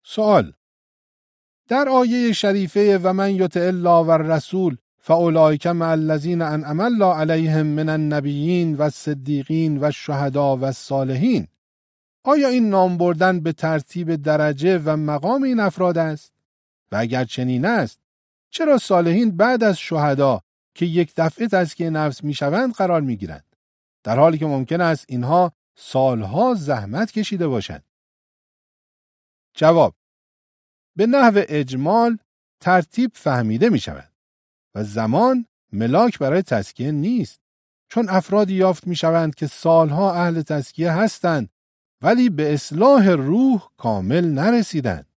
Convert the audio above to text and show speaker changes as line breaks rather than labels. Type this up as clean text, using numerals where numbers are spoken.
سوال: در آیه شریفه و من یطع الله و الرسول فاولئک مع الذین انعم الله علیهم من النبیین و الصدیقین و الشهداء و الصالحین، آیا این نام بردن به ترتیب درجه و مقام این افراد است؟ و اگر چنین است، چرا صالحین بعد از شهدا که یک دفعه تزکیه نفس میشوند قرار میگیرند، در حالی که ممکن است اینها سالها زحمت کشیده باشند؟ جواب: به نحو اجمال ترتیب فهمیده می شود و زمان ملاک برای تزکیه نیست، چون افرادی یافت می شوند که سالها اهل تزکیه هستند ولی به اصلاح روح کامل نرسیدند.